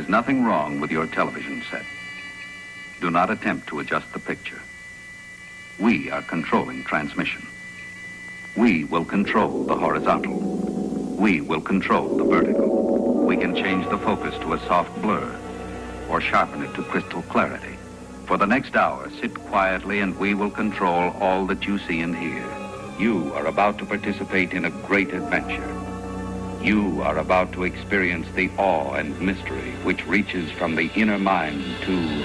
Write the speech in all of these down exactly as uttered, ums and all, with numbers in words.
is nothing wrong with your television set. Do not attempt to adjust the picture. We are controlling transmission. We will control the horizontal. We will control the vertical. We can change the focus to a soft blur or sharpen it to crystal clarity. For the next hour, sit quietly and we will control all that you see and hear. You are about to participate in a great adventure. You are about to experience the awe and mystery which reaches from the inner mind to...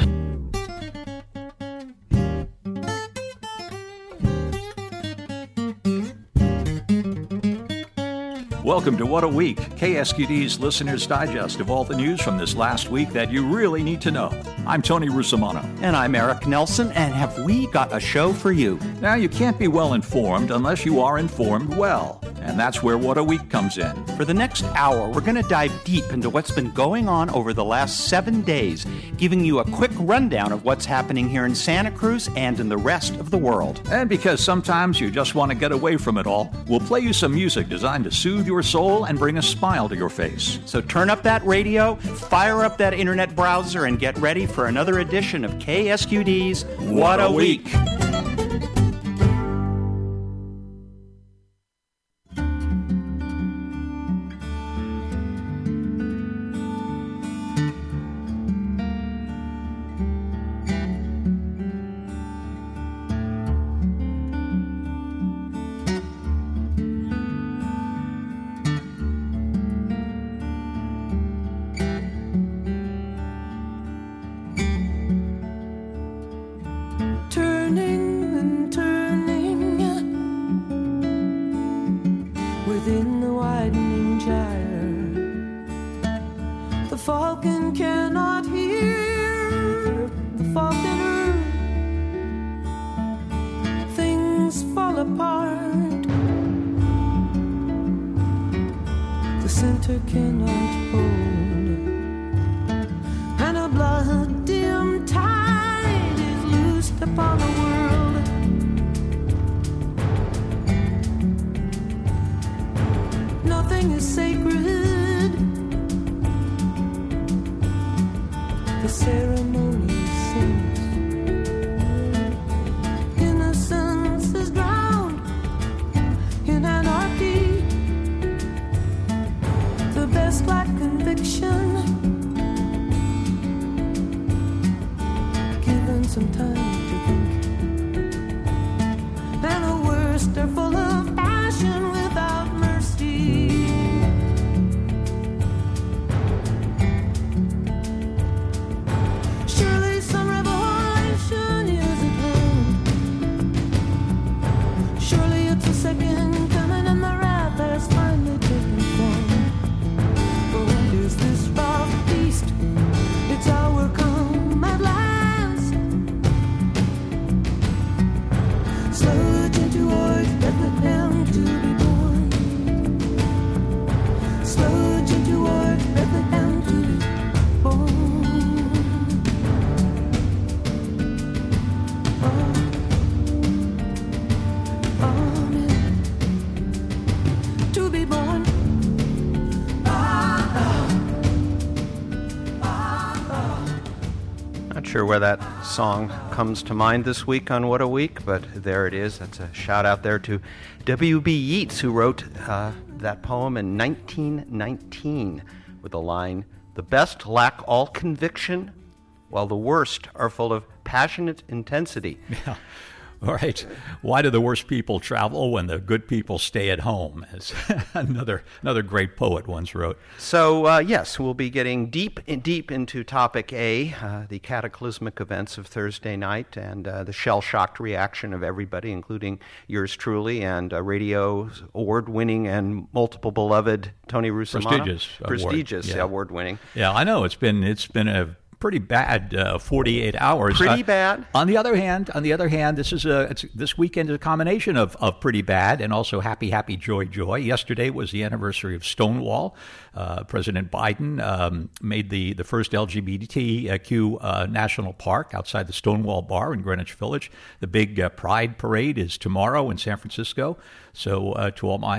Welcome to What a Week, K S Q D's Listener's Digest of all the news from this last week that you really need to know. I'm Tony Russomanno. And I'm Eric Nelson, and have we got a show for you? Now, you can't be well informed unless you are informed well. And that's where What a Week comes in. For the next hour, we're going to dive deep into what's been going on over the last seven days, giving you a quick rundown of what's happening here in Santa Cruz and in the rest of the world. And because sometimes you just want to get away from it all, we'll play you some music designed to soothe your soul and bring a smile to your face. So turn up that radio, fire up that internet browser, and get ready for another edition of K S Q D's What, what a Week. week. Sure where that song comes to mind this week on What a Week, but there it is. That's a shout out there to W B Yeats, who wrote uh, that poem in nineteen nineteen with the line, "The best lack all conviction, while the worst are full of passionate intensity." Yeah. All right. Why do the worst people travel when the good people stay at home? As another another great poet once wrote. So, uh, yes, we'll be getting deep in, deep into topic A, uh, the cataclysmic events of Thursday night and uh, the shell-shocked reaction of everybody, including yours truly and uh, radio award-winning and multiple beloved Tony Russomanno. Prestigious. Prestigious award. Yeah. award-winning. Yeah, I know. It's been it's been a pretty bad uh, forty-eight hours. Pretty uh, bad. On the other hand, on the other hand, this is a it's, this weekend is a combination of, of pretty bad and also happy, happy, joy, joy. Yesterday was the anniversary of Stonewall. Uh, President Biden um, made the, the first L G B T Q uh, national park outside the Stonewall Bar in Greenwich Village. The big uh, Pride Parade is tomorrow in San Francisco. So uh, to all my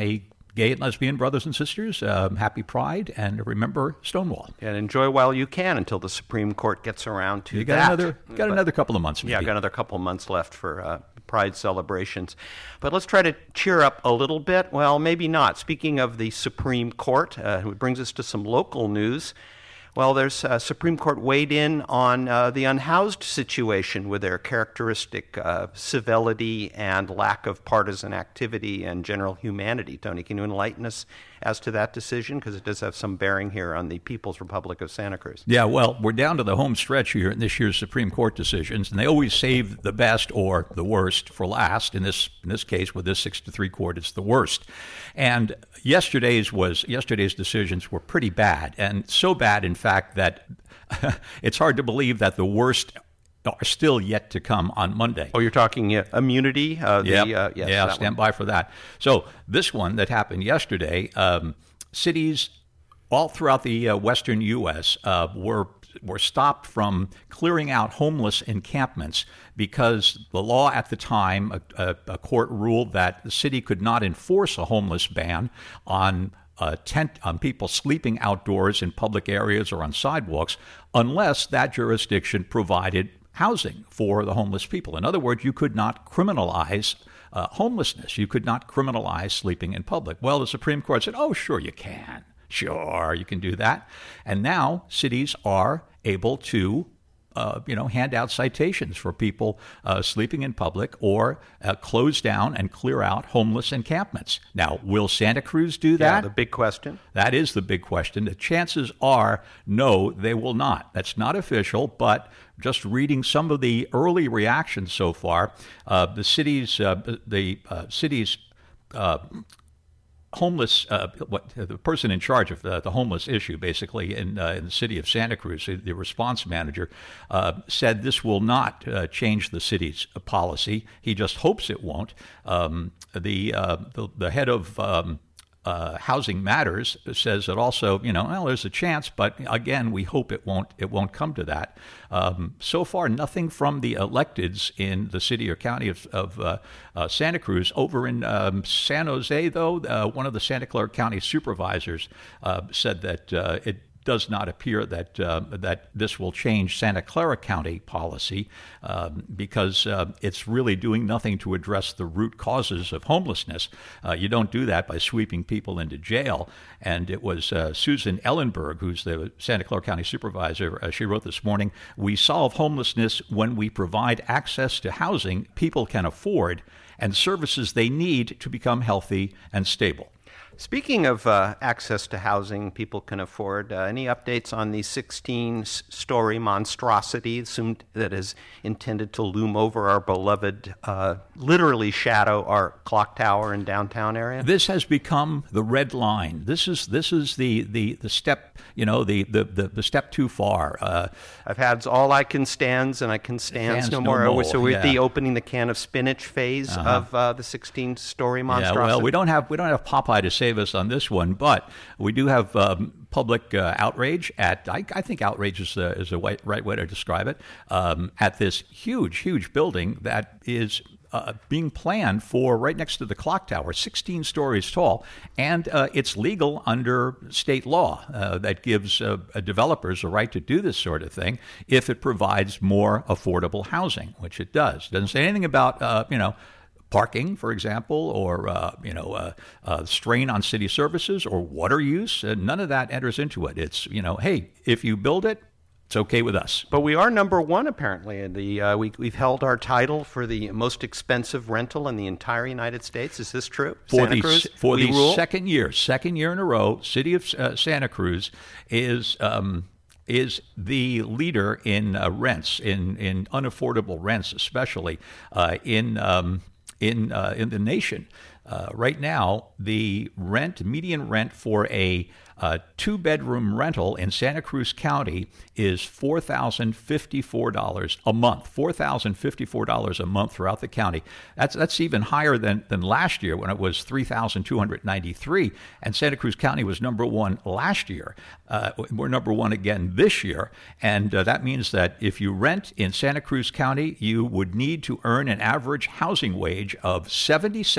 gay and lesbian brothers and sisters, um, happy Pride, and remember Stonewall. And enjoy while you can until the Supreme Court gets around to you got that. Another, got but, another couple of months, maybe. Yeah, got another couple of months left for uh, Pride celebrations. But let's try to cheer up a little bit. Well, maybe not. Speaking of the Supreme Court, uh, it brings us to some local news. Well, there's uh, Supreme Court weighed in on uh, the unhoused situation with their characteristic uh, civility and lack of partisan activity and general humanity. Tony, can you enlighten us as to that decision? Because it does have some bearing here on the People's Republic of Santa Cruz. Yeah, well, we're down to the home stretch here in this year's Supreme Court decisions, and they always save the best or the worst for last. In this in this case, with this six to three court, it's the worst. And yesterday's was yesterday's decisions were pretty bad, and so bad, in fact, that it's hard to believe that the worst are still yet to come on Monday. Oh, you're talking uh, immunity? Uh, the, yep. uh, yes, yeah, stand one. by for that. So this one that happened yesterday, um, cities all throughout the uh, western U S uh, were were stopped from clearing out homeless encampments because the law at the time, a, a, a court ruled that the city could not enforce a homeless ban on Uh, tent on people sleeping outdoors in public areas or on sidewalks unless that jurisdiction provided housing for the homeless people. In other words, you could not criminalize uh, homelessness. You could not criminalize sleeping in public. Well, the Supreme Court said, oh, sure you can. Sure, you can do that. And now cities are able to Uh, you know, hand out citations for people uh, sleeping in public or uh, close down and clear out homeless encampments. Now, will Santa Cruz do that? Yeah, the big question. That is the big question. The chances are, no, they will not. That's not official, but just reading some of the early reactions so far, uh, the city's, uh, the uh, city's uh, homeless, uh, what the person in charge of the, the homeless issue, basically in, uh, in the city of Santa Cruz, the response manager, uh, said this will not uh, change the city's policy. He just hopes it won't. Um, the, uh, the the head of um, uh, Housing Matters says that also, you know, well, there's a chance, but again, we hope it won't it won't come to that. Um, so far, nothing from the electeds in the city or county of, of uh, uh, Santa Cruz. Over in um, San Jose, though, uh, one of the Santa Clara County supervisors uh, said that uh, it does not appear that uh, that this will change Santa Clara County policy um, because uh, it's really doing nothing to address the root causes of homelessness. Uh, you don't do that by sweeping people into jail. And it was uh, Susan Ellenberg, who's the Santa Clara County supervisor. Uh, she wrote this morning, "We solve homelessness when we provide access to housing people can afford and services they need to become healthy and stable." Speaking of uh, access to housing people can afford, uh, any updates on the sixteen-story monstrosity assumed that is intended to loom over our beloved, uh, literally shadow our clock tower in downtown area? This has become the red line. This is this is the the, the step, you know, the the, the, the step too far. Uh, I've had all I can stands and I can stands, stands no, no more. more. So we're yeah. at the opening the can of spinach phase uh-huh. of uh, the sixteen-story monstrosity. Yeah, well, we don't have we don't have Popeye to save us on this one, but we do have um, public uh, outrage at, I, I think outrage is, uh, is the right, right way to describe it, um, at this huge, huge building that is uh, being planned for right next to the clock tower, sixteen stories tall, and uh, it's legal under state law uh, that gives uh, developers a right to do this sort of thing if it provides more affordable housing, which it does. It doesn't say anything about, uh, you know, parking, for example, or uh, you know, uh, uh, strain on city services or water use. Uh, none of that enters into it. It's, you know, hey, if you build it, it's okay with us. But we are number one, apparently. The uh, we, we've held our title for the most expensive rental in the entire United States. Is this true? For Santa the, Cruz, for we the rule? second year, second year in a row, City of uh, Santa Cruz is um, is the leader in uh, rents, in in unaffordable rents, especially uh, in. Um, In uh, in the nation. Uh, right now, the rent, median rent for a uh, two-bedroom rental in Santa Cruz County is four thousand fifty-four dollars a month. four thousand fifty-four dollars a month throughout the county. That's that's even higher than, than last year when it was three thousand two hundred ninety-three dollars, and Santa Cruz County was number one last year. Uh, we're number one again this year, and uh, that means that if you rent in Santa Cruz County, you would need to earn an average housing wage of seventy-seven dollars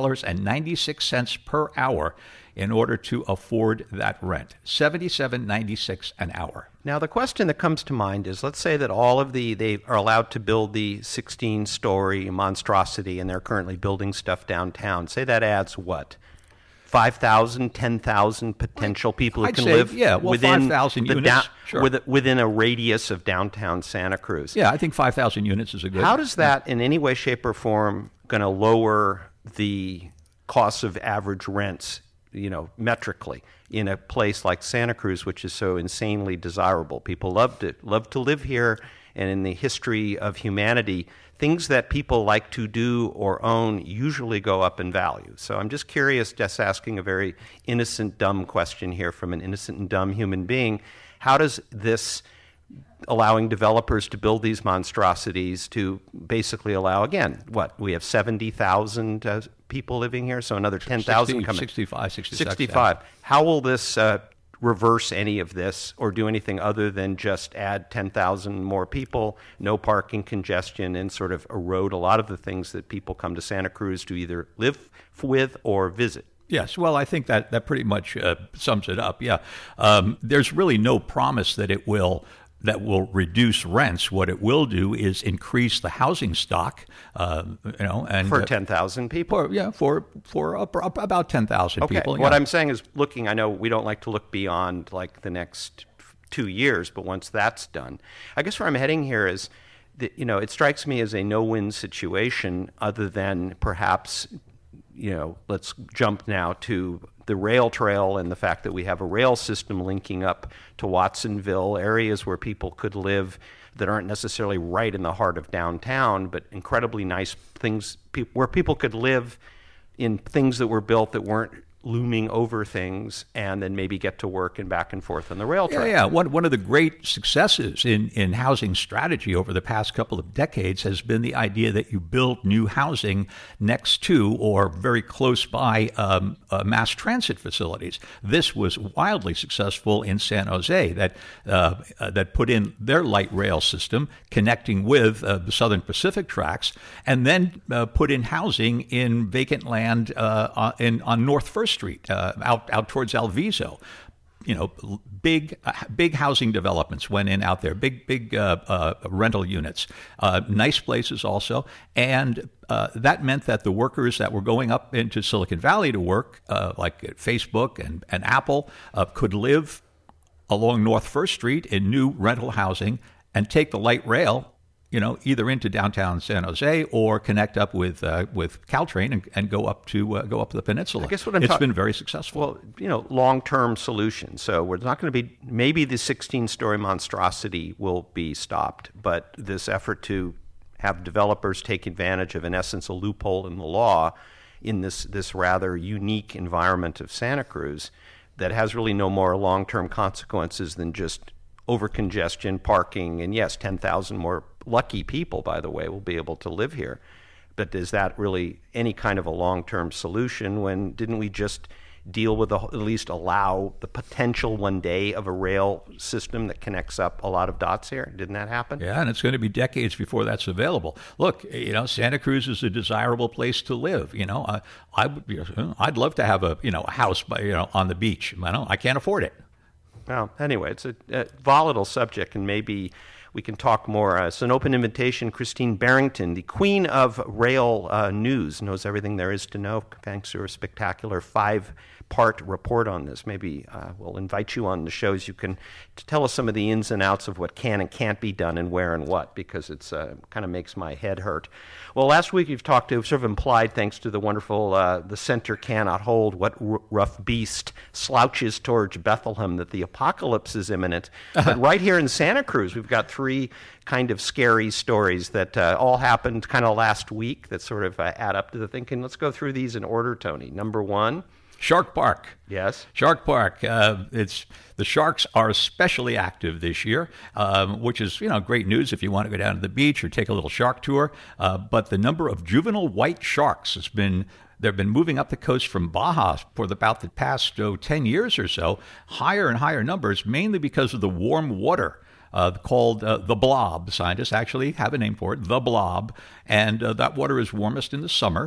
dollars and ninety-six cents per hour in order to afford that rent. seventy-seven dollars and ninety-six cents an hour. Now, the question that comes to mind is, let's say that all of the, they are allowed to build the sixteen-story monstrosity, and they're currently building stuff downtown. Say that adds what? five thousand, ten thousand potential people who I'd can say, live yeah, well, within five thousand the units, down, sure. with, within a radius of downtown Santa Cruz. Yeah, I think five thousand units is a good... How does that, in any way, shape, or form, going to lower the costs of average rents, you know, metrically, in a place like Santa Cruz, which is so insanely desirable? People love to love to live here, and in the history of humanity, things that people like to do or own usually go up in value. So I'm just curious, just asking a very innocent, dumb question here from an innocent and dumb human being. How does this allowing developers to build these monstrosities to basically allow, again, what, we have seventy thousand uh, people living here, so another ten thousand coming. sixty-five, sixty-six. sixty-five. How will this uh, reverse any of this or do anything other than just add ten thousand more people, no parking congestion, and sort of erode a lot of the things that people come to Santa Cruz to either live with or visit? Yes, well, I think that, that pretty much uh, sums it up, yeah. Um, there's really no promise that it will that will reduce rents. What it will do is increase the housing stock, uh, you know, and for uh, ten thousand people. For, yeah, for for up, up about ten thousand okay. people. What yeah. I'm saying is, looking. I know we don't like to look beyond like the next two years, but once that's done, I guess where I'm heading here is, that, you know, it strikes me as a no-win situation, other than perhaps, you know, let's jump now to the rail trail and the fact that we have a rail system linking up to Watsonville, areas where people could live that aren't necessarily right in the heart of downtown, but incredibly nice things pe- where people could live in things that were built that weren't looming over things, and then maybe get to work and back and forth on the rail trail. Yeah, yeah. One, one of the great successes in, in housing strategy over the past couple of decades has been the idea that you build new housing next to or very close by um, uh, mass transit facilities. This was wildly successful in San Jose, that uh, uh, that put in their light rail system connecting with uh, the Southern Pacific tracks, and then uh, put in housing in vacant land uh, in on North First Street, uh, out out towards Alviso. You know, big uh, big housing developments went in out there, big big uh, uh, rental units, uh, nice places also, and uh, that meant that the workers that were going up into Silicon Valley to work, uh, like at Facebook and and Apple, uh, could live along North First Street in new rental housing and take the light rail, you know, either into downtown San Jose or connect up with uh, with Caltrain and, and go up to uh, go up the peninsula. I guess what I'm it's ta- been very successful. Well, you know, long-term solution. So we're not going to be, maybe the sixteen-story monstrosity will be stopped, but this effort to have developers take advantage of, in essence, a loophole in the law in this this rather unique environment of Santa Cruz that has really no more long-term consequences than just over-congestion, parking, and yes, ten thousand more lucky people, by the way, will be able to live here. But is that really any kind of a long-term solution when didn't we just deal with, the, at least allow the potential one day of a rail system that connects up a lot of dots here? Didn't that happen? Yeah, and it's going to be decades before that's available. Look, you know, Santa Cruz is a desirable place to live. You know, I, I would, you know, I'd love to have a, you know, a house, by, you know, on the beach. I know I can't afford it. Well, anyway, it's a, a volatile subject, and maybe we can talk more. Uh, it's an open invitation. Christine Barrington, the queen of rail uh, news, knows everything there is to know, thanks to her spectacular five-part report on this. Maybe uh, we'll invite you on the shows. You can to tell us some of the ins and outs of what can and can't be done and where and what, because it's uh, kind of makes my head hurt. Well, last week you've talked to, sort of implied, thanks to the wonderful uh, The Center Cannot Hold, what r- rough beast slouches towards Bethlehem, that the apocalypse is imminent. But right here in Santa Cruz, we've got three kind of scary stories that uh, all happened kind of last week that sort of uh, add up to the thinking. Let's go through these in order, Tony. Number one. Shark Park. Yes. Shark Park. Uh, it's the sharks are especially active this year, um, which is, you know, great news if you want to go down to the beach or take a little shark tour. Uh, but the number of juvenile white sharks has been they've been moving up the coast from Baja for the, about the past oh, ten years or so, higher and higher numbers, mainly because of the warm water. Uh, called uh, the blob. Scientists actually have a name for it, the blob. And uh, that water is warmest in the summer,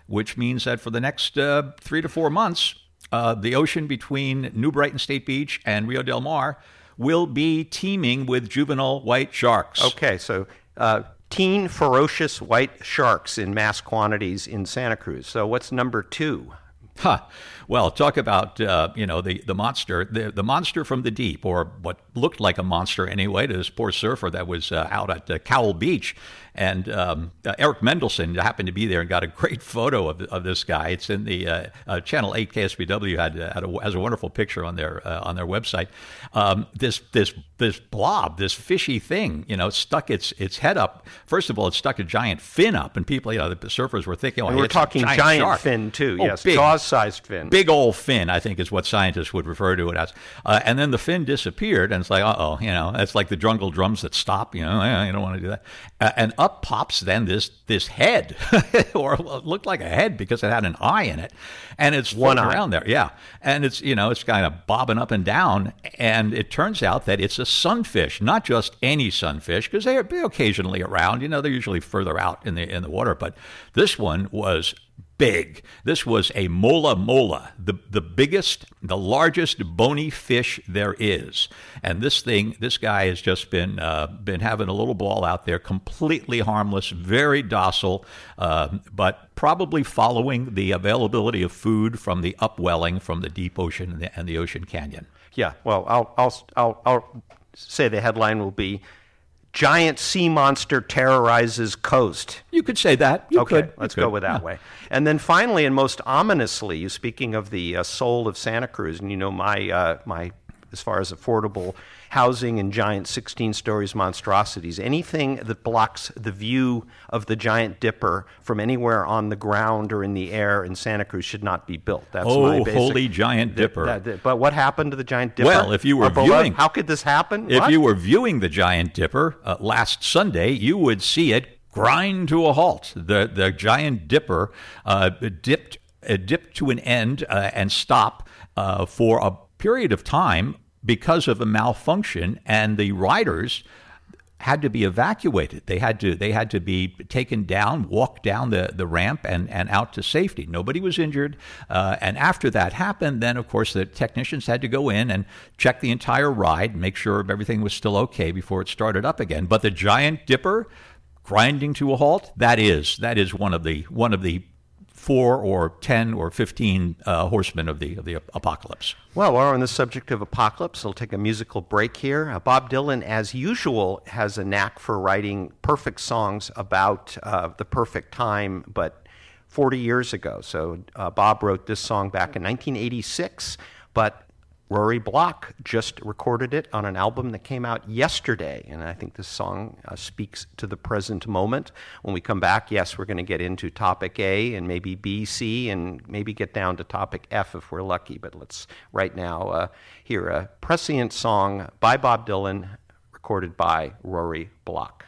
which means that for the next uh, three to four months, uh, the ocean between New Brighton State Beach and Rio Del Mar will be teeming with juvenile white sharks. Okay, so uh, teen ferocious white sharks in mass quantities in Santa Cruz. So what's number two? Huh. Well, talk about, uh, you know, the, the monster, the, the monster from the deep, or what looked like a monster anyway to this poor surfer that was uh, out at uh, Cowell Beach. And um, uh, Eric Mendelson happened to be there and got a great photo of, of this guy. It's in the uh, uh, Channel eight K S B W had, had a, has a wonderful picture on their uh, on their website. Um, this this this blob, this fishy thing, you know, stuck its its head up. First of all, it stuck a giant fin up, and people, you know, the surfers were thinking, "Oh, and we're it's talking a giant, giant shark. fin too." Oh, yes, big, jaws-sized fin. Big old fin, I think, is what scientists would refer to it as. Uh, and then the fin disappeared, and it's like, uh oh, you know, it's like the jungle drums that stop. You know, eh, you don't want to do that. Uh, and up pops then this this head, or it looked like a head because it had an eye in it, and it's One floating eye. around there. Yeah, and it's, you know, it's kind of bobbing up and down, and it turns out that it's a sunfish, not just any sunfish, because they are occasionally around. You know, they're usually further out in the in the water, but this one was big. This was a mola mola, the the biggest, the largest bony fish there is. And this thing, this guy has just been uh, been having a little ball out there, completely harmless, very docile, uh, but probably following the availability of food from the upwelling from the deep ocean and the, and the ocean canyon. Yeah, well, I'll, I'll, I'll, I'll say the headline will be, Giant Sea Monster Terrorizes Coast. You could say that. You okay, could. let's You go could. with that Yeah. way. And then finally, and most ominously, speaking of the uh, soul of Santa Cruz, and you know my uh, my as far as affordable housing and giant sixteen stories monstrosities, anything that blocks the view of the Giant Dipper from anywhere on the ground or in the air in Santa Cruz should not be built. That's Oh, my basic, holy Giant Dipper. That- that- but what happened to the Giant Dipper? Well, if you were Up above? viewing- how could this happen? If What? you were viewing the Giant Dipper uh, last Sunday, you would see it grind to a halt. The the Giant Dipper uh, dipped uh, dipped to an end uh, and stop uh, for a period of time because of a malfunction, and the riders had to be evacuated. They had to they had to be taken down, walk down the, the ramp and, and out to safety. Nobody was injured. Uh, and after that happened, then, of course, the technicians had to go in and check the entire ride, make sure everything was still okay before it started up again. But the Giant Dipper grinding to a halt, that is that is one of the one of the four or ten or fifteen uh, horsemen of the of the apocalypse. Well, while we're on the subject of apocalypse, we'll take a musical break here. Uh, Bob Dylan, as usual, has a knack for writing perfect songs about uh, the perfect time, but forty years ago. So uh, Bob wrote this song back in nineteen eighty-six, but Rory Block just recorded it on an album that came out yesterday, and I think this song uh, speaks to the present moment. When we come back, yes, we're going to get into topic A and maybe B, C, and maybe get down to topic F if we're lucky. But let's right now uh, hear a prescient song by Bob Dylan, recorded by Rory Block.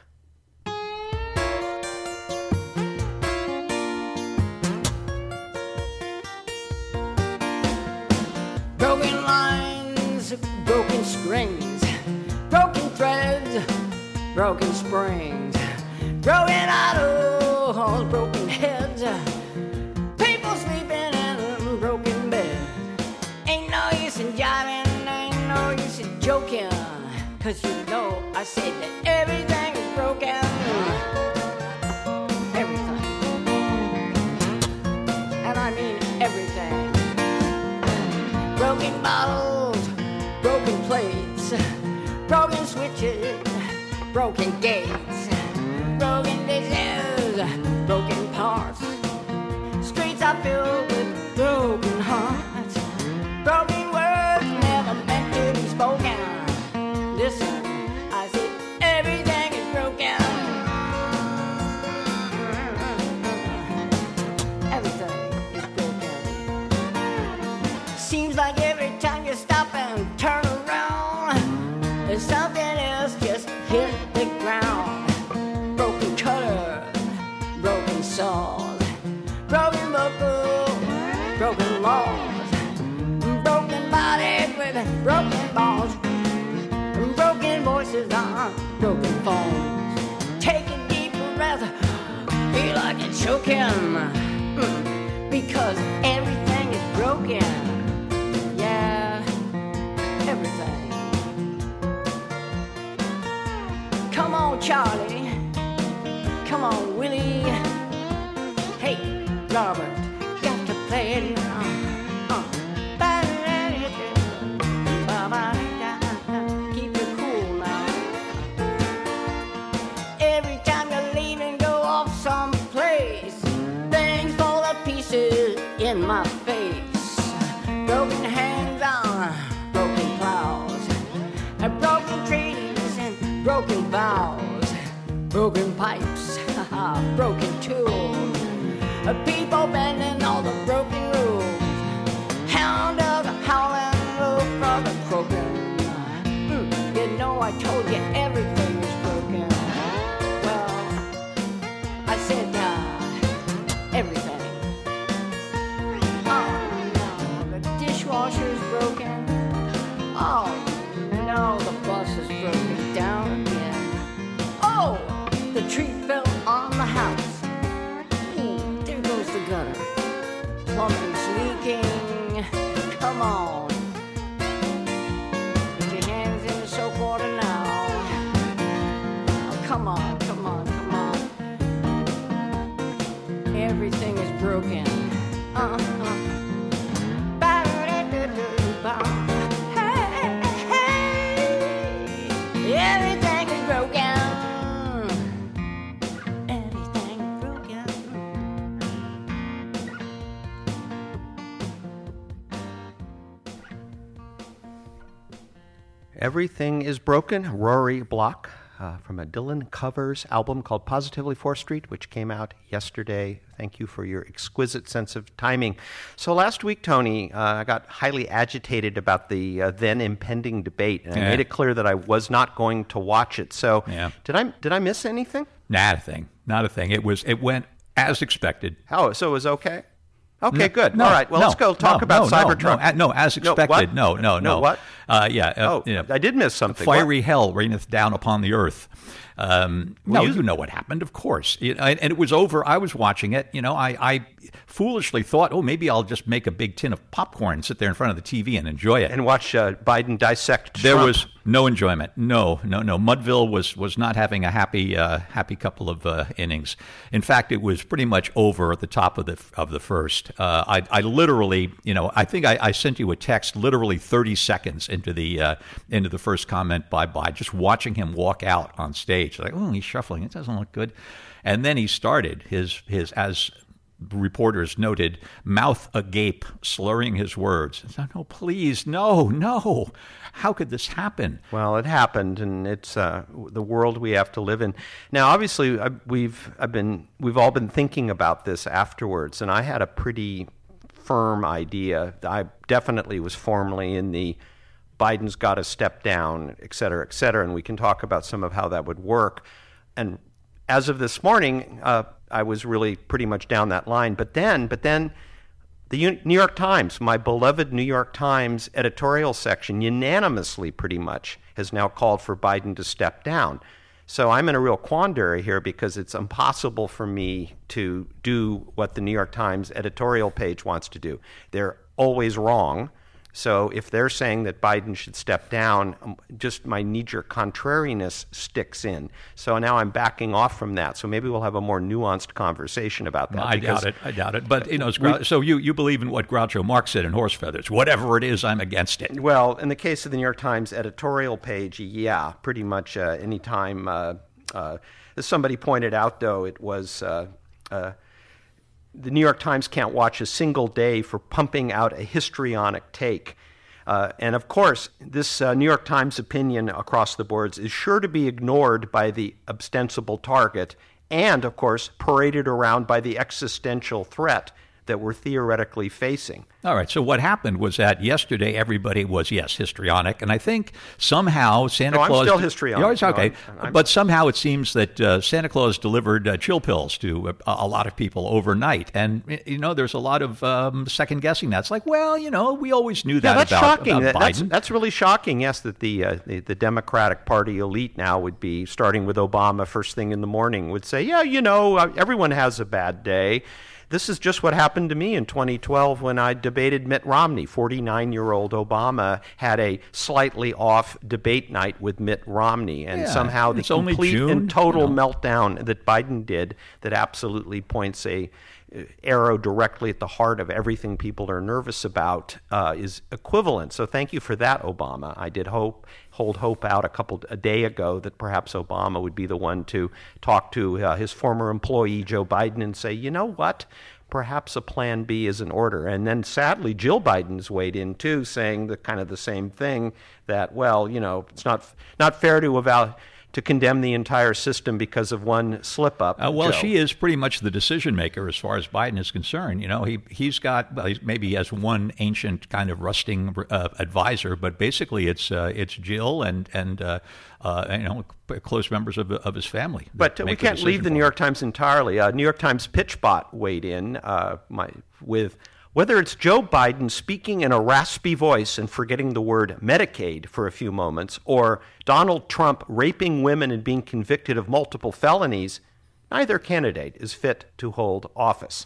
Broken lines, broken strings, broken threads, broken springs, broken idols, broken heads, people sleeping in a broken bed. Ain't no use in jiving, ain't no use in joking, 'cause you know I said that everything is broken. Everything. And I mean everything. Broken bottles, broken plates, broken switches, broken gates, broken dishes, broken parts. Streets are filled with broken hearts. Broken words never meant to be spoken. Listen, I said everything is broken. Everything is broken. Seems like every time you stop and turn around, there's something else just hit the ground. Broken cutter, broken saws, broken buckle, broken laws, broken bodies with broken bones, broken voices on broken phones. Take a deep breath, feel like it's choking. Mm. because everything is broken. Yeah, everything. Come on, Charlie. Come on, Willie. Hey, Robert, got to play it now. Uh. Keep it cool now. Every time you leave and go off someplace, things fall to pieces in my face. Broken hands on broken plows, and broken trees and broken vows, broken pipes, broken tools, people bending all the broken rules, hound of the howling roof for the croaking. Mm, you know I told you everything is broken. Well, I said uh, everything. Oh no, the dishwasher's broken. Oh no, the bus is broken down again. Oh, the tree fell on the house. Ooh, there goes the gutter. Plumbing's leaking. Come on. Put your hands in the soap water now. Oh, come on, come on, come on. Everything is broken. Uh-huh. Hey, hey, everything is broken. Everything is broken. Everything is Broken, Rory Block, uh, from a Dylan Covers album called Positively fourth Street, which came out yesterday. Thank you for your exquisite sense of timing. So last week, Tony, uh, I got highly agitated about the uh, then impending debate, and Yeah. I made it clear that I was not going to watch it. So Yeah. did I did I miss anything? Not a thing. Not a thing. It was. It went as expected. Oh, so it was okay? Okay, No, good. no, All right, well, no, let's go talk no, about no, Cybertruck. No, no, no, as No, what? expected. No, no, no. No, what? Uh, yeah. Uh, Oh, you know, I did miss something. Fiery What? hell reigneth down upon the earth. Um, no, you- you know what happened, of course. You know, and, and it was over. I was watching it. You know, I, I foolishly thought, oh, maybe I'll just make a big tin of popcorn and sit there in front of the T V and enjoy it. And watch uh, Biden dissect There Trump. was no enjoyment. No, no, no. Mudville was was not having a happy uh, happy couple of uh, innings. In fact, it was pretty much over at the top of the of the first. Uh, I, I literally, you know, I think I, I sent you a text literally thirty seconds into the uh, into the first comment by by just watching him walk out on stage. Like, oh, he's shuffling. It doesn't look good. And then he started his his as. reporters noted, mouth agape, slurring his words. I said, no, please, no, no. How could this happen? Well, it happened, and it's uh, the world we have to live in. Now, obviously, I, we've I've been we've all been thinking about this afterwards, and I had a pretty firm idea. I definitely was formally in the Biden's got to step down, et cetera, et cetera, and we can talk about some of how that would work. And as of this morning, uh, I was really pretty much down that line. But then, but then, the U- New York Times, my beloved New York Times editorial section, unanimously pretty much has now called for Biden to step down. So I'm in a real quandary here because it's impossible for me to do what the New York Times editorial page wants to do. They're always wrong. So if they're saying that Biden should step down, um, just my knee-jerk contrariness sticks in. So now I'm backing off from that. So maybe we'll have a more nuanced conversation about that. I doubt it. I doubt it. But, you know, it's Grou- so you, you believe in what Groucho Marx said in Horse Feathers. Whatever it is, I'm against it. Well, in the case of the New York Times editorial page, yeah, pretty much uh, any time. Uh, uh, as somebody pointed out, though, it was... Uh, uh, the New York Times can't watch a single day for pumping out a histrionic take. Uh, and of course, this uh, New York Times opinion across the boards is sure to be ignored by the ostensible target and, of course, paraded around by the existential threat that we're theoretically facing. All right. So what happened was that yesterday everybody was, yes, histrionic. And I think somehow Santa No, I'm Claus... still histrionic. Yours, okay. No, I'm- I'm- But somehow it seems that uh, Santa Claus delivered uh, chill pills to a, a lot of people overnight. And, you know, there's a lot of um, second-guessing that. It's like, well, you know, we always knew that Yeah, that's about, shocking. about That- that's, Biden. that's really shocking, yes, that the, uh, the the Democratic Party elite now would be, starting with Obama first thing in the morning, would say, yeah, you know, uh, everyone has a bad day. this is just what happened to me in twenty twelve when I debated Mitt Romney. forty-nine-year-old Obama had a slightly off debate night with Mitt Romney, and Yeah, somehow the it's only complete June, and total you know. meltdown that Biden did that absolutely points a arrow directly at the heart of everything people are nervous about uh, is equivalent. So thank you for that, Obama. I did hope hold hope out a couple a day ago that perhaps Obama would be the one to talk to uh, his former employee Joe Biden and say, you know what, perhaps a plan B is in order. And then sadly, Jill Biden's weighed in too, saying the kind of the same thing, that, well, you know, it's not not fair to evaluate to condemn the entire system because of one slip-up. Uh, well, Joe. she is pretty much the decision maker as far as Biden is concerned. You know, he he's got well, he's, maybe he has one ancient kind of rusting uh, advisor, but basically it's uh, it's Jill and and uh, uh, you know close members of of his family. But uh, we can't leave the New York Times entirely. Uh, New York Times PitchBot weighed in uh, my, with. Whether it's Joe Biden speaking in a raspy voice and forgetting the word Medicaid for a few moments, or Donald Trump raping women and being convicted of multiple felonies, neither candidate is fit to hold office.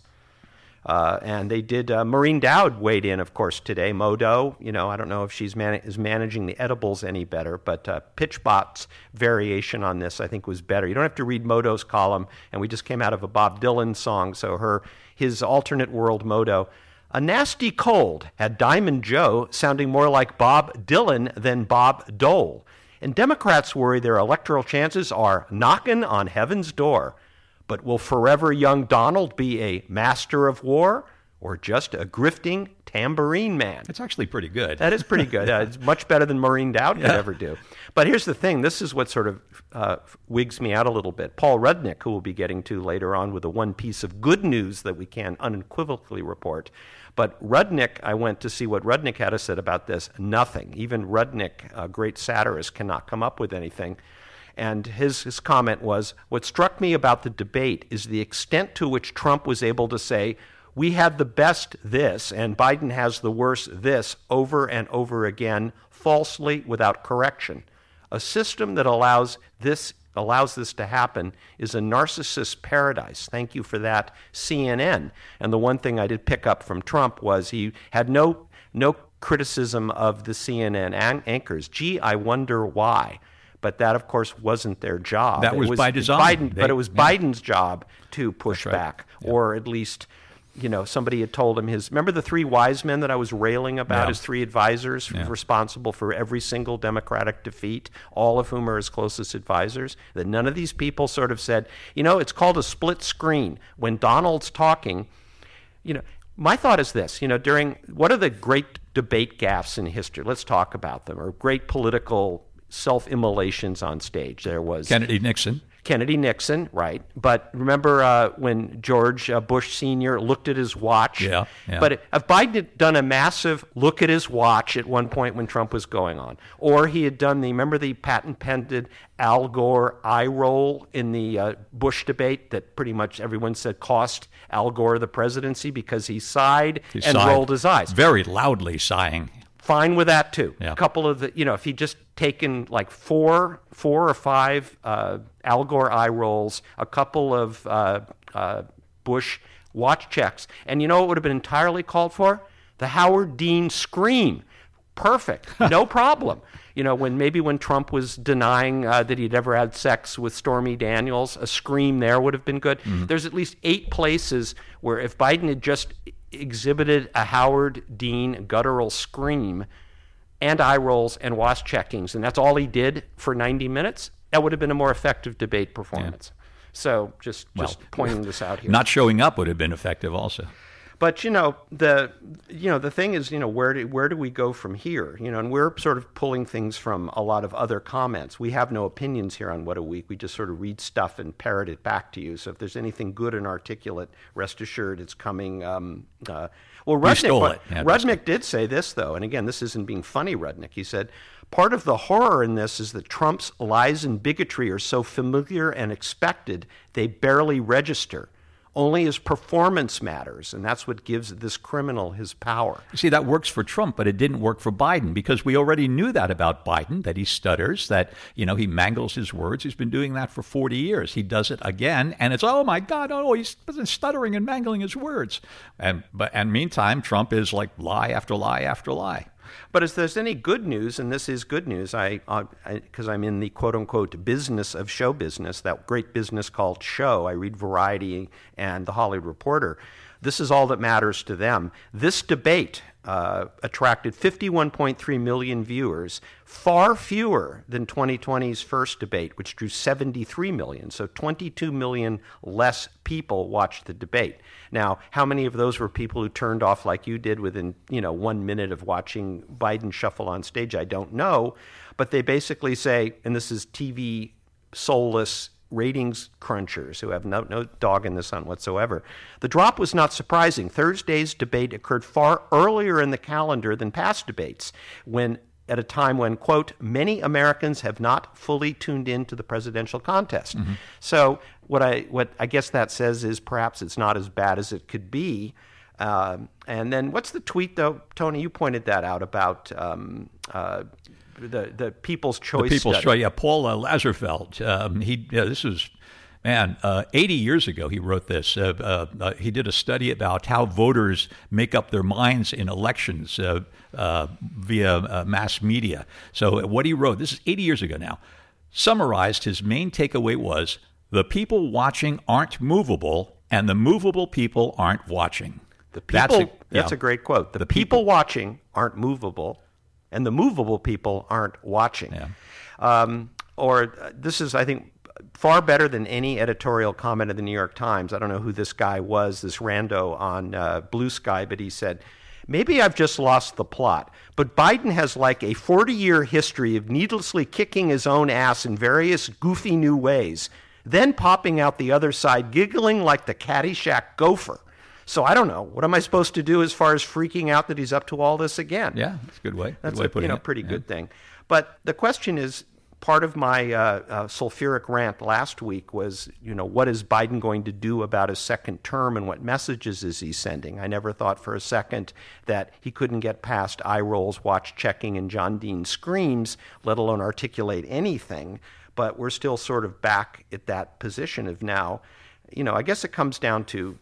Uh, and they did, uh, Maureen Dowd weighed in, of course, today. Modo, you know, I don't know if she's man- is managing the edibles any better, but uh, PitchBot's variation on this, I think, was better. You don't have to read Modo's column, and we just came out of a Bob Dylan song, so her his alternate world Modo. A nasty cold had Diamond Joe sounding more like Bob Dylan than Bob Dole. And Democrats worry their electoral chances are knocking on heaven's door. But will forever young Donald be a master of war or just a grifting tambourine man? It's actually pretty good. That is pretty good. Uh, it's much better than Maureen Dowd could Yeah. ever do. But here's the thing. This is what sort of uh, wigs me out a little bit. Paul Rudnick, who we'll be getting to later on with the one piece of good news that we can unequivocally report. But Rudnick, I went to see what Rudnick had to say about this. Nothing. Even Rudnick, a great satirist, cannot come up with anything. And his, his comment was, what struck me about the debate is the extent to which Trump was able to say, we had the best this, and Biden has the worst this, over and over again, falsely, without correction. A system that allows this allows this to happen is a narcissist's paradise. Thank you for that, C N N. And the one thing I did pick up from Trump was he had no no criticism of the C N N an- anchors. Gee, I wonder why. But that, of course, wasn't their job. That It was by design. Biden, They- but it was yeah. Biden's job to push That's right. back, or at least, you know, somebody had told him his. Remember the three wise men that I was railing about? Yeah. His three advisors Yeah. responsible for every single Democratic defeat, all of whom are his closest advisors. That none of these people sort of said, you know, it's called a split screen. When Donald's talking, you know, my thought is this, you know, during what are the great debate gaffes in history? Let's talk about them, or great political self-immolations on stage. There was Kennedy Nixon. Kennedy Nixon, right? But remember uh, when George uh, Bush Senior looked at his watch? Yeah, yeah. But if Biden had done a massive look at his watch at one point when Trump was going on, or he had done the, remember the patent-pending Al Gore eye roll in the uh, Bush debate that pretty much everyone said cost Al Gore the presidency because he sighed He and sighed, rolled his eyes. very loudly sighing. Fine with that too. Yeah. A couple of the, you know, if he'd just taken like four, four or five uh, Al Gore eye rolls, a couple of uh, uh, Bush watch checks, and you know what would have been entirely called for? The Howard Dean scream. Perfect, no problem. You know, when maybe when Trump was denying uh, that he'd ever had sex with Stormy Daniels, a scream there would have been good. Mm-hmm. There's at least eight places where if Biden had just exhibited a Howard Dean guttural scream and eye rolls and watch checkings, and that's all he did for ninety minutes, that would have been a more effective debate performance. So just just Well, pointing this out here. Not showing up would have been effective also. But you know the you know the thing is, you know, where do where do we go from here? You know, and we're sort of pulling things from a lot of other comments. We have no opinions here on What a Week. We just sort of read stuff and parrot it back to you. So if there's anything good and articulate, rest assured it's coming. Um, uh, well, We Rudnick, stole but it. Yeah, Rudnick did say this though, and again, this isn't being funny. Rudnick, he said, part of the horror in this is that Trump's lies and bigotry are so familiar and expected they barely register. only his performance matters, and that's what gives this criminal his power. See, that works for Trump, but it didn't work for Biden, because we already knew that about Biden, that he stutters, that, you know, he mangles his words. He's been doing that for forty years. He does it again, and it's, oh, my God, oh, he's stuttering and mangling his words. And, but, and meantime, Trump is like lie after lie after lie. But if there's any good news, and this is good news, I because I'm in the quote-unquote business of show business, that great business called show. I read Variety and The Hollywood Reporter. This is all that matters to them. This debate uh, attracted fifty-one point three million viewers, far fewer than twenty twenty's first debate, which drew seventy-three million. So twenty-two million less people watched the debate. Now, how many of those were people who turned off like you did within, you know, one minute of watching Biden shuffle on stage? I don't know. But they basically say, and this is T V soulless ratings crunchers who have no, no dog in this hunt whatsoever. The drop was not surprising. Thursday's debate occurred far earlier in the calendar than past debates, when at a time when, quote, many Americans have not fully tuned into the presidential contest. Mm-hmm. So what I what I guess that says is perhaps it's not as bad as it could be. Um, and then what's the tweet, though, Tony? You pointed that out about um, uh, the the People's Choice. The People's study. Choice, yeah. Paul uh, Lazarsfeld. Um, he yeah, this was. Man, uh, eighty years ago, he wrote this. Uh, uh, uh, he did a study about how voters make up their minds in elections uh, uh, via uh, mass media. So what he wrote, this is eighty years ago now, summarized his main takeaway was, the people watching aren't movable, and the movable people aren't watching. The people, that's a, that's yeah. a great quote. The, the people, people watching aren't movable, and the movable people aren't watching. Yeah. Um, or uh, this is, I think, far better than any editorial comment in the New York Times. I don't know who this guy was, this rando on uh, Blue Sky, but he said, maybe I've just lost the plot, but Biden has like a forty-year history of needlessly kicking his own ass in various goofy new ways, then popping out the other side, giggling like the Caddyshack gopher. So I don't know. What am I supposed to do as far as freaking out that he's up to all this again? Yeah, that's a good way. That's good way a of putting you know, it. pretty yeah. good thing. But the question is, part of my uh, uh, sulfuric rant last week was, you know, what is Biden going to do about his second term and what messages is he sending? I never thought for a second that he couldn't get past eye rolls, watch checking, and John Dean screams, let alone articulate anything. But we're still sort of back at that position of now, you know, I guess it comes down to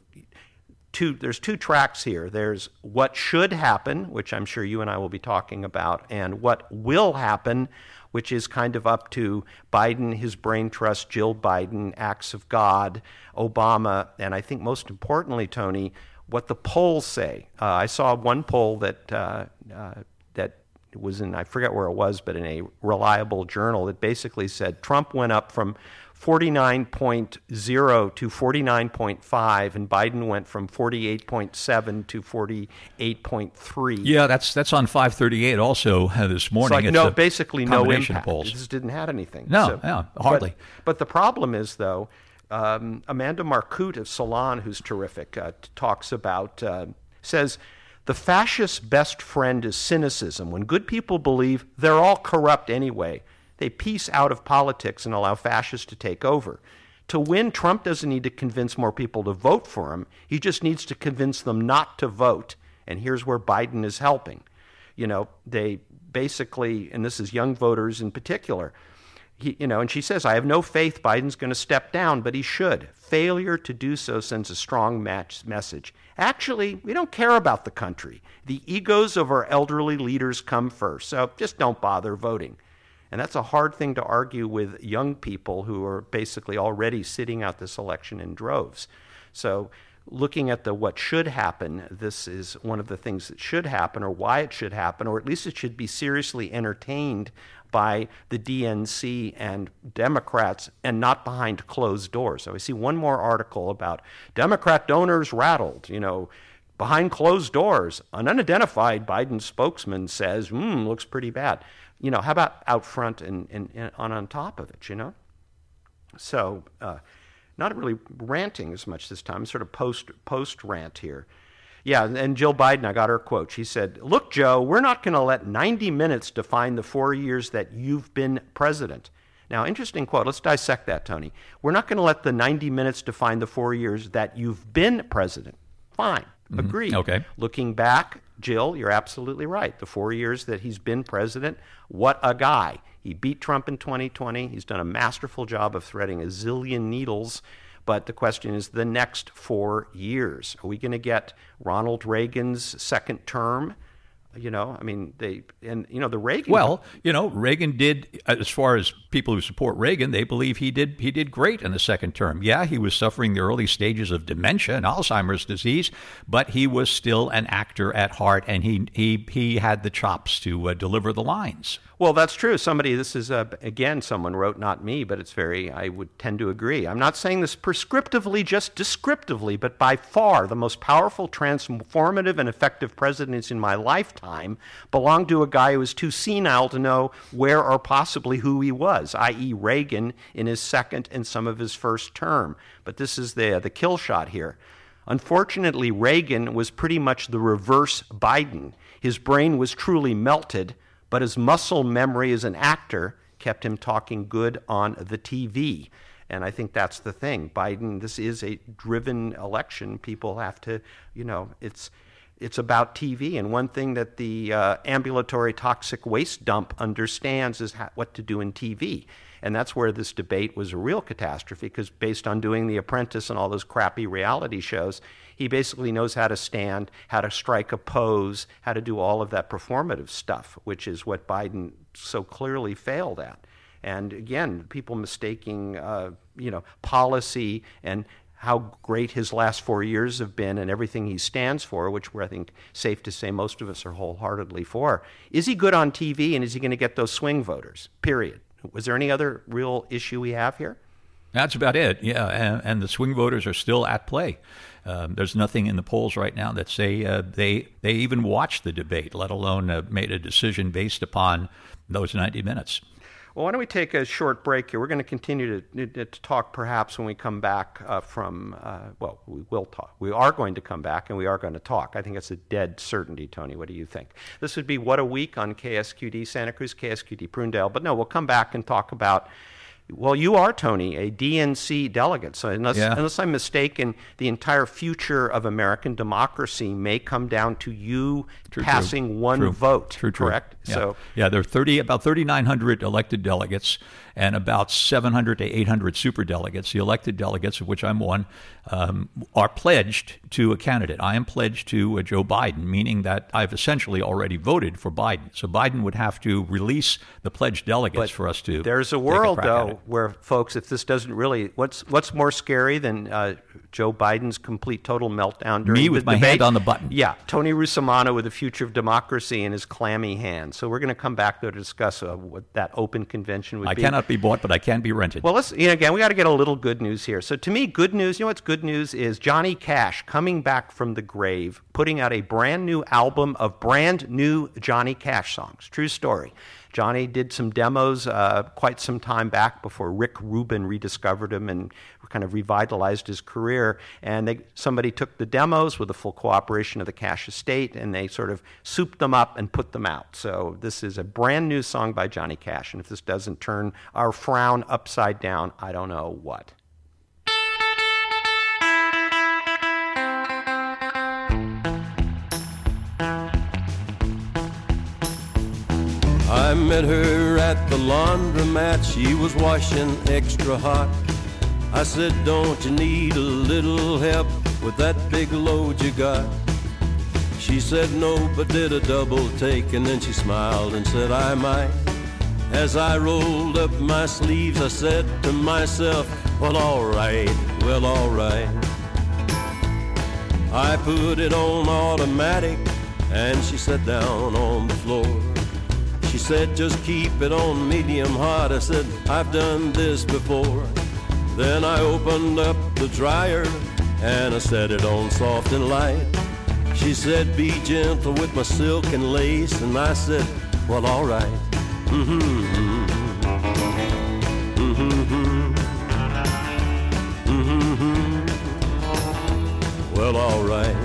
two, there's two tracks here. There's what should happen, which I'm sure you and I will be talking about, and what will happen, which is kind of up to Biden, his brain trust, Jill Biden, acts of God, Obama, and I think most importantly, Tony, what the polls say. Uh, I saw one poll that uh, uh, that was in, I forget where it was, but in a reliable journal that basically said Trump went up from forty-nine point zero to forty-nine point five, and Biden went from forty-eight point seven to forty-eight point three. Yeah, that's that's on five thirty-eight also uh, this morning. It's like it's no, basically no impact. Polls. It just didn't have anything. No, so, no, hardly. But, but the problem is, though, um, Amanda Marcotte of Salon, who's terrific, uh, talks about, uh, says, the fascist's best friend is cynicism. When good people believe they're all corrupt anyway, they piece out of politics and allow fascists to take over. To win, Trump doesn't need to convince more people to vote for him. He just needs to convince them not to vote. And here's where Biden is helping. You know, they basically, and this is young voters in particular, he, you know, and she says, I have no faith Biden's going to step down, but he should. Failure to do so sends a strong match message. Actually, we don't care about the country. The egos of our elderly leaders come first, so just don't bother voting. And that's a hard thing to argue with young people who are basically already sitting out this election in droves. So looking at the what should happen, this is one of the things that should happen, or why it should happen, or at least it should be seriously entertained by the D N C and Democrats and not behind closed doors. So I see one more article about Democrat donors rattled, you know, behind closed doors. An unidentified Biden spokesman says, hmm, looks pretty bad. You know, how about out front and, and, and on, on top of it, you know? So uh, not really ranting as much this time, sort of post, post-rant here. Yeah, and Jill Biden, I got her quote. She said, look, Joe, we're not going to let ninety minutes define the four years that you've been president. Now, interesting quote. Let's dissect that, Tony. We're not going to let the ninety minutes define the four years that you've been president. Fine. Mm-hmm. Agreed. Okay. Looking back, Jill, you're absolutely right. The four years that he's been president, what a guy. He beat Trump in twenty twenty. He's done a masterful job of threading a zillion needles. But the question is the next four years. Are we going to get Ronald Reagan's second term? You know, I mean, they, and, you know, the Reagan. Well, you know, Reagan did, as far as people who support Reagan, they believe he did he did great in the second term. Yeah, he was suffering the early stages of dementia and Alzheimer's disease, but he was still an actor at heart, and he he he had the chops to uh, deliver the lines. Well, that's true. Somebody, this is, uh, again, someone wrote, not me, but it's very, I would tend to agree. I'm not saying this prescriptively, just descriptively, but by far the most powerful, transformative, and effective presidents in my lifetime belonged to a guy who was too senile to know where or possibly who he was, that is. Reagan in his second and some of his first term. But this is the, the kill shot here. Unfortunately, Reagan was pretty much the reverse Biden. His brain was truly melted, but his muscle memory as an actor kept him talking good on the T V. And I think that's the thing. Biden, this is a driven election. People have to, you know, it's it's about T V. And one thing that the uh, ambulatory toxic waste dump understands is ha- what to do in T V. And that's where this debate was a real catastrophe, because based on doing The Apprentice and all those crappy reality shows, he basically knows how to stand, how to strike a pose, how to do all of that performative stuff, which is what Biden so clearly failed at. And again, people mistaking, uh, you know, policy and how great his last four years have been and everything he stands for, which we're, I think, safe to say most of us are wholeheartedly for. Is he good on T V, and is he going to get those swing voters? Period. Was there any other real issue we have here? That's about it, yeah. And, and the swing voters are still at play. Um, there's nothing in the polls right now that say uh, they they even watched the debate, let alone uh, made a decision based upon those ninety minutes. Well, why don't we take a short break here? We're going to continue to, to talk perhaps when we come back uh, from, uh, well, we will talk. We are going to come back, and we are going to talk. I think it's a dead certainty, Tony. What do you think? This would be What a Week on K S Q D Santa Cruz, K S Q D Prunedale. But no, we'll come back and talk about, well, you are, Tony, a D N C delegate. So unless, yeah. unless I'm mistaken, the entire future of American democracy may come down to you true, passing true. one true. vote, true, true. correct? Yeah. So, yeah, there are thirty, about thirty-nine hundred elected delegates and about seven hundred to eight hundred superdelegates. The elected delegates, of which I'm one, um, are pledged to a candidate. I am pledged to uh, Joe Biden, meaning that I've essentially already voted for Biden. So Biden would have to release the pledged delegates but for us to There's a world, a though, where, folks, if this doesn't really, what's what's more scary than uh, Joe Biden's complete total meltdown during Me the with my debate? hand on the button. Yeah, Tony Russomano with the future of democracy in his clammy hands. So we're going to come back, though, to discuss uh, what that open convention would I be. I cannot be bought, but I can be rented. Well, let's, you know, again, we got to get a little good news here. So to me, good news, you know what's good news is Johnny Cash coming back from the grave, putting out a brand new album of brand new Johnny Cash songs. True story. Johnny did some demos uh, quite some time back before Rick Rubin rediscovered him and kind of revitalized his career. And they, somebody took the demos with the full cooperation of the Cash estate, and they sort of souped them up and put them out. So this is a brand new song by Johnny Cash. And if this doesn't turn our frown upside down, I don't know what. I met her at the laundromat, she was washing extra hot. I said, don't you need a little help with that big load you got? She said no, but did a double take, and then she smiled and said, I might. As I rolled up my sleeves, I said to myself, well, all right, well, all right. I put it on automatic, and she sat down on the floor. She said, just keep it on medium hot. I said, I've done this before. Then I opened up the dryer and I set it on soft and light. She said, be gentle with my silk and lace. And I said, well, all right. Mm-hmm, mm-hmm, mm-hmm, mm-hmm. Well, all right.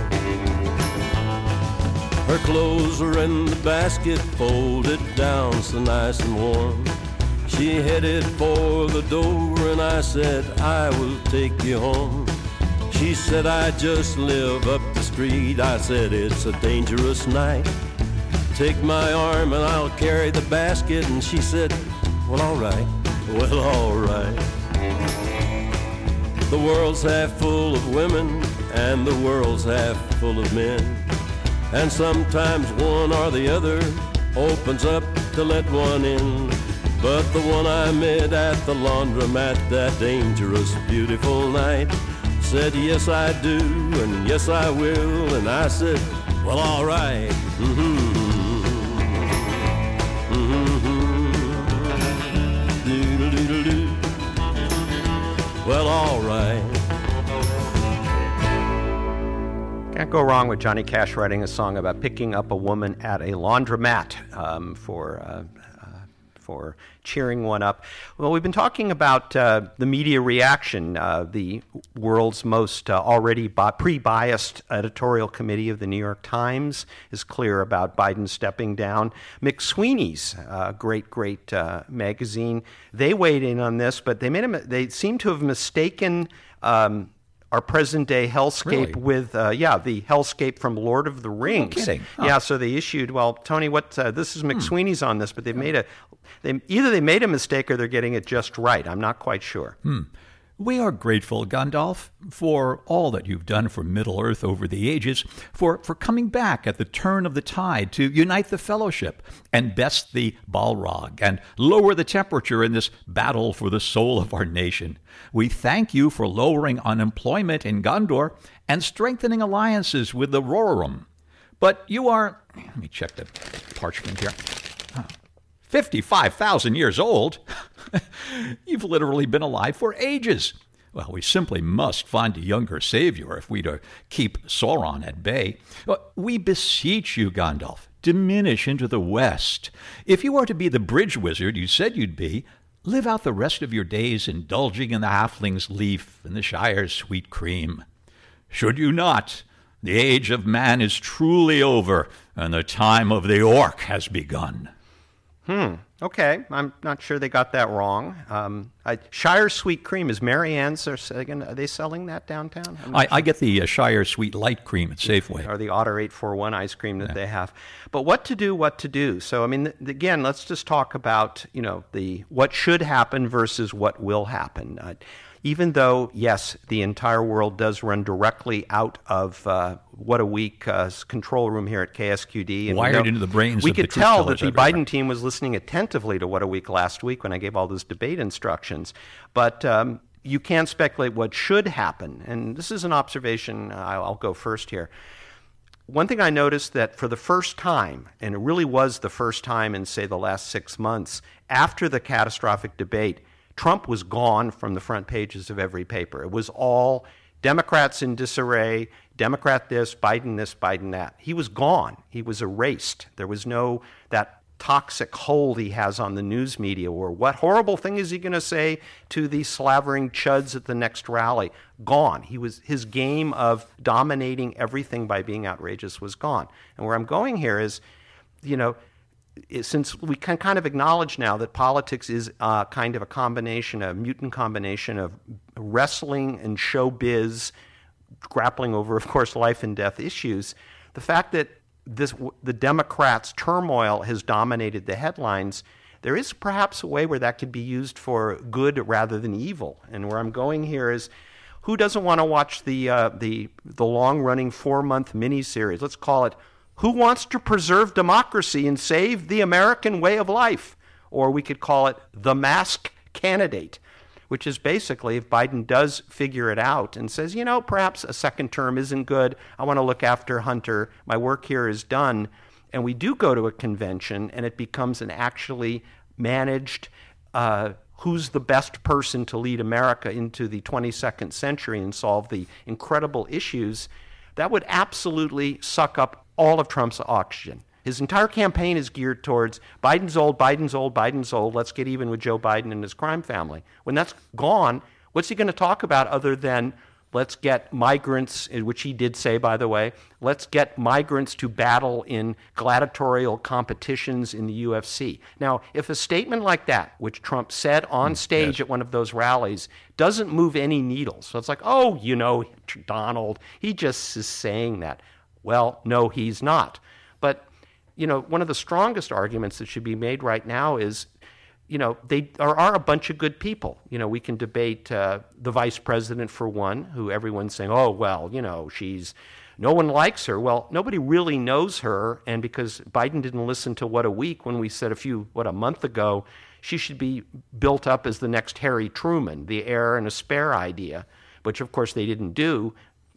Her clothes were in the basket, folded down so nice and warm. She headed for the door and I said, I will take you home. She said, I just live up the street. I said, it's a dangerous night. Take my arm and I'll carry the basket. And she said, well, all right, well, all right. The world's half full of women and the world's half full of men. And sometimes one or the other opens up to let one in. But the one I met at the laundromat that dangerous, beautiful night said, yes, I do, and yes, I will. And I said, well, all right. Mm-hmm. Mm-hmm. Doodle-doodle-doo. Well, all right. Can't go wrong with Johnny Cash writing a song about picking up a woman at a laundromat um, for uh, uh, for cheering one up. Well, we've been talking about uh, the media reaction. Uh, the world's most uh, already bi- pre-biased editorial committee of the New York Times is clear about Biden stepping down. McSweeney's uh, great, great uh, magazine, they weighed in on this, but they made a, they seem to have mistaken Um, our present-day hellscape Really? with, uh, yeah, the hellscape from Lord of the Rings. No kidding. Huh. Yeah, so they issued, well, Tony, what, uh, this is McSweeney's on this, but they've made a, they either they made a mistake or they're getting it just right. I'm not quite sure. Hmm. We are grateful, Gandalf, for all that you've done for Middle-earth over the ages, for, for coming back at the turn of the tide to unite the fellowship and best the Balrog and lower the temperature in this battle for the soul of our nation. We thank you for lowering unemployment in Gondor and strengthening alliances with the Rohirrim. But you are, let me check the parchment here, fifty-five thousand years old. You've literally been alive for ages. Well, we simply must find a younger savior if we to keep Sauron at bay. We beseech you, Gandalf, diminish into the west. If you are to be the bridge wizard you said you'd be, live out the rest of your days indulging in the halfling's leaf and the Shire's sweet cream. Should you not, the age of man is truly over, and the time of the orc has begun. Hmm. Okay. I'm not sure they got that wrong. Um, I, Shire Sweet Cream, is Mary Ann's, are, are they selling that downtown? I, Sure. I get the uh, Shire Sweet Light Cream at Safeway. Or the Otter eight forty-one ice cream that yeah. they have. But what to do, what to do. So, I mean, th- again, let's just talk about, you know, the what should happen versus what will happen. Uh, even though, yes, the entire world does run directly out of uh, What a Week uh, control room here at K S Q D. And Wired we know, into the brains We of could the tell that the everywhere. Biden team was listening attentively to What a Week last week when I gave all those debate instructions. But um, you can't speculate what should happen. And this is an observation. I'll, I'll go first here. One thing I noticed that for the first time, and it really was the first time in, say, the last six months, after the catastrophic debate, Trump was gone from the front pages of every paper. It was all Democrats in disarray, Democrat this, Biden this, Biden that. He was gone. He was erased. There was no, that toxic hold he has on the news media, or what horrible thing is he going to say to the slavering chuds at the next rally? Gone. He was, his game of dominating everything by being outrageous was gone. And where I'm going here is, you know, since we can kind of acknowledge now that politics is uh, kind of a combination, a mutant combination of wrestling and showbiz, grappling over, of course, life and death issues, the fact that this the Democrats' turmoil has dominated the headlines, there is perhaps a way where that could be used for good rather than evil. And where I'm going here is, who doesn't want to watch the uh, the the long-running four-month miniseries? Let's call it Who Wants to Preserve Democracy and Save the American Way of Life? Or we could call it The Masked Candidate, which is basically if Biden does figure it out and says, you know, perhaps a second term isn't good, I want to look after Hunter, my work here is done, and we do go to a convention and it becomes an actually managed, uh, who's the best person to lead America into the twenty-second century and solve the incredible issues, that would absolutely suck up all of Trump's oxygen. His entire campaign is geared towards Biden's old, Biden's old, Biden's old, let's get even with Joe Biden and his crime family. When that's gone, what's he going to talk about other than Let's get migrants, which he did say, by the way, let's get migrants to battle in gladiatorial competitions in the U F C. Now, if a statement like that, which Trump said on stage yes. at one of those rallies, doesn't move any needles, so it's like, oh, you know, Donald, he just is saying that. Well, no, he's not. But, you know, one of the strongest arguments that should be made right now is, you know, they are, are a bunch of good people. You know, we can debate uh, the vice president for one, who everyone's saying, oh, well, you know, she's, no one likes her. Well, nobody really knows her. And because Biden didn't listen to What a Week when we said a few, what, a month ago, she should be built up as the next Harry Truman, the heir and a spare idea, which of course they didn't do.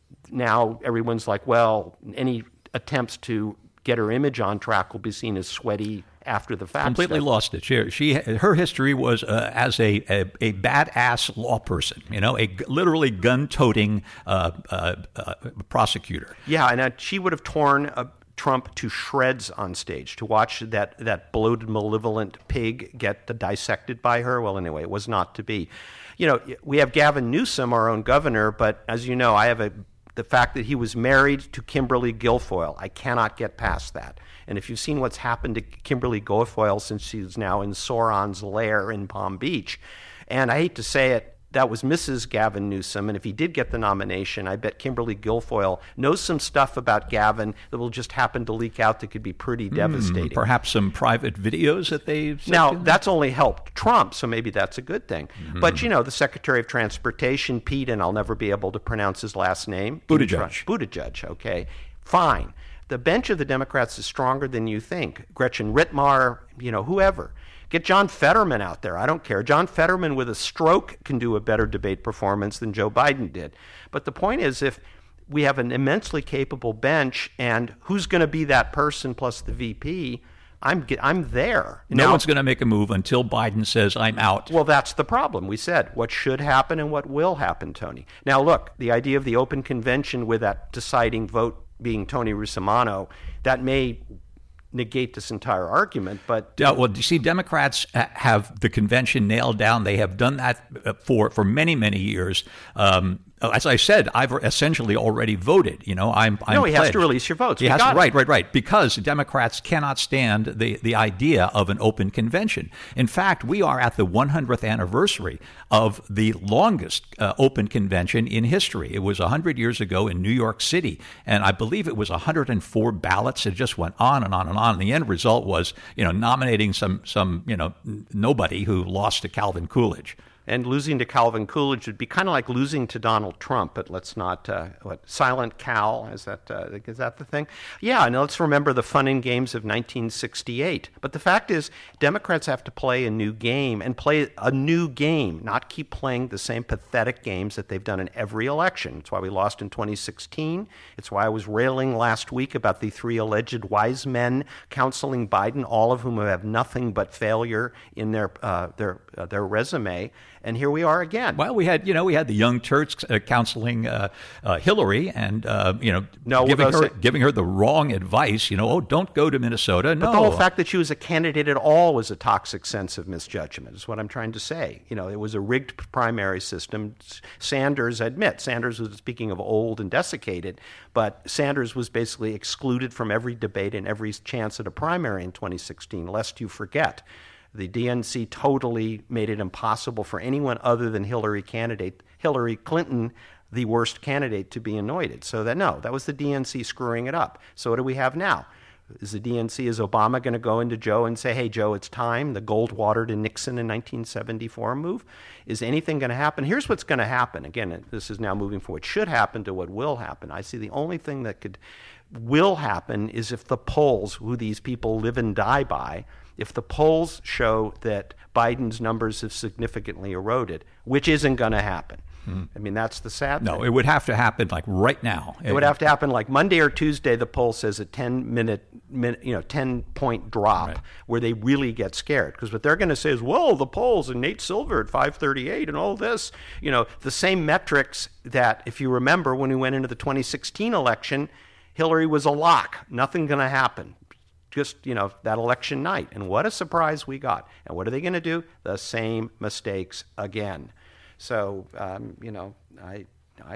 Now everyone's like, well, any attempts to get her image on track will be seen as sweaty after the fact. Completely stuff. lost it. She, she, her history was uh, as a, a a badass law person, you know, a g- literally gun-toting uh, uh, uh, prosecutor. Yeah, and uh, she would have torn uh, Trump to shreds on stage. To watch that that bloated, malevolent pig get dissected by her, well, anyway, it was not to be. You know, we have Gavin Newsom, our own governor, but as you know, I have a the fact that he was married to Kimberly Guilfoyle. I cannot get past that. And if you've seen what's happened to Kimberly Guilfoyle since she's now in Sauron's lair in Palm Beach, and I hate to say it, that was Missus Gavin Newsom, and if he did get the nomination, I bet Kimberly Guilfoyle knows some stuff about Gavin that will just happen to leak out that could be pretty mm, devastating. Perhaps some private videos that they... Now, that's only helped Trump, so maybe that's a good thing. Mm-hmm. But, you know, the Secretary of Transportation, Pete, and I'll never be able to pronounce his last name. Buttigieg. Buttigieg, okay. Fine. The bench of the Democrats is stronger than you think. Gretchen Whitmer, you know, whoever. Get John Fetterman out there. I don't care. John Fetterman with a stroke can do a better debate performance than Joe Biden did. But the point is, if we have an immensely capable bench, and who's going to be that person plus the V P, I'm I'm there. No now, one's going to make a move until Biden says, I'm out. Well, that's the problem. We said what should happen and what will happen, Tony. Now, look, the idea of the open convention with that deciding vote being Tony Russomano, that may negate this entire argument, but... Yeah, well, you see, Democrats have the convention nailed down. They have done that for, for many, many years. Um, as I said, I've essentially already voted. You know, I'm, I'm No, he pledged. has to release your votes. He has to, right, right, right. Because Democrats cannot stand the, the idea of an open convention. In fact, we are at the one hundredth anniversary of the longest uh, open convention in history. It was one hundred years ago in New York City, and I believe it was one hundred four ballots. It just went on and on and on. And the end result was, you know, nominating some, some you know, nobody who lost to Calvin Coolidge. And losing to Calvin Coolidge would be kind of like losing to Donald Trump, but let's not, uh, what, Silent Cal, is that, uh, is that the thing? Yeah, and let's remember the fun and games of nineteen sixty-eight. But the fact is, Democrats have to play a new game, and play a new game, not keep playing the same pathetic games that they've done in every election. It's why we lost in twenty sixteen. It's why I was railing last week about the three alleged wise men counseling Biden, all of whom have nothing but failure in their, uh, their, uh, their resume. And here we are again. Well, we had, you know, we had the Young Turks uh, counseling uh, uh, Hillary, and uh, you know, no, giving her say, giving her the wrong advice. You know, oh, don't go to Minnesota. No, but the whole fact that she was a candidate at all was a toxic sense of misjudgment. Is what I'm trying to say. You know, it was a rigged primary system. Sanders, admit, Sanders was, speaking of old and desiccated, but Sanders was basically excluded from every debate and every chance at a primary in twenty sixteen. Lest you forget. The D N C totally made it impossible for anyone other than Hillary candidate, Hillary Clinton, the worst candidate, to be anointed. So that, no, that was the D N C screwing it up. So what do we have now? Is the D N C, is Obama going to go into Joe and say, hey, Joe, it's time, the Goldwater to Nixon in nineteen seventy-four move? Is anything going to happen? Here's what's going to happen. Again, this is now moving from what should happen to what will happen. I see the only thing that could will happen is if the polls, who these people live and die by, if the polls show that Biden's numbers have significantly eroded, which isn't going to happen. Hmm. I mean, that's the sad no, thing. No, it would have to happen like right now. It, it would have to happen like Monday or Tuesday. The poll says a ten minute, minute, you know, ten point drop, right, where they really get scared. Because what they're going to say is, well, the polls and Nate Silver at five thirty-eight and all this, you know, the same metrics that, if you remember, when we went into the twenty sixteen election, Hillary was a lock. Nothing going to happen. Just, you know, that election night. And what a surprise we got. And what are they going to do? The same mistakes again. So, um, you know, I, I,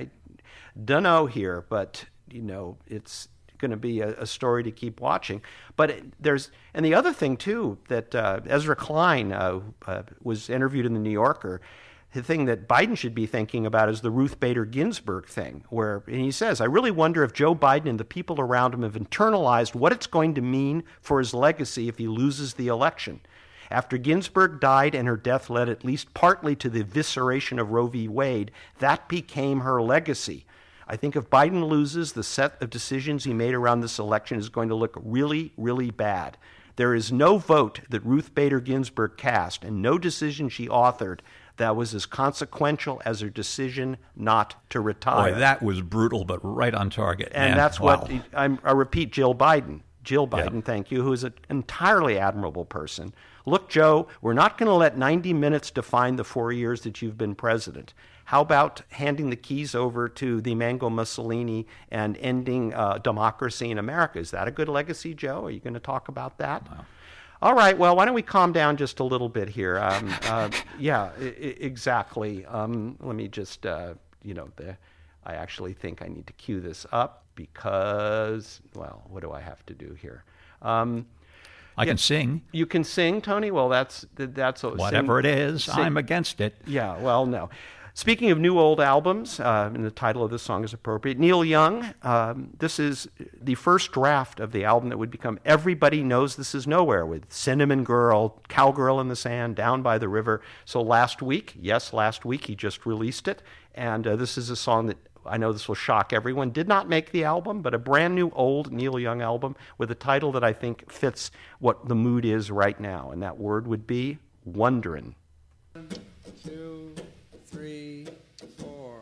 dunno here, but, you know, it's going to be a, a story to keep watching. But it, there's, and the other thing, too, that uh, Ezra Klein uh, uh, was interviewed in the New Yorker. The thing that Biden should be thinking about is the Ruth Bader Ginsburg thing, where and he says, I really wonder if Joe Biden and the people around him have internalized what it's going to mean for his legacy if he loses the election. After Ginsburg died and her death led at least partly to the evisceration of Roe v. Wade, that became her legacy. I think if Biden loses, the set of decisions he made around this election is going to look really, really bad. There is no vote that Ruth Bader Ginsburg cast and no decision she authored that was as consequential as her decision not to retire. Boy, that was brutal, but right on target. And man. that's wow. what, I'm, I repeat, Jill Biden. Jill Biden, yeah. thank you, who is an entirely admirable person. Look, Joe, we're not going to let ninety minutes define the four years that you've been president. How about handing the keys over to the Mango Mussolini and ending uh, democracy in America? Is that a good legacy, Joe? Are you going to talk about that? Wow. All right, well, why don't we calm down just a little bit here? Um, uh, yeah, I- I- exactly. Um, let me just, uh, you know, the, I actually think I need to cue this up because, well, what do I have to do here? Um, I yeah, can sing. You can sing, Tony? Well, that's, that's a, Whatever sing, it is, sing, I'm against it. Yeah, well, no. Speaking of new old albums, uh, and the title of this song is appropriate, Neil Young, um, this is the first draft of the album that would become Everybody Knows This Is Nowhere, with Cinnamon Girl, Cowgirl in the Sand, Down by the River. So last week, yes, last week, he just released it, and uh, this is a song that I know this will shock everyone, did not make the album, but a brand new old Neil Young album with a title that I think fits what the mood is right now, and that word would be Wonderin'. One, two, three, four.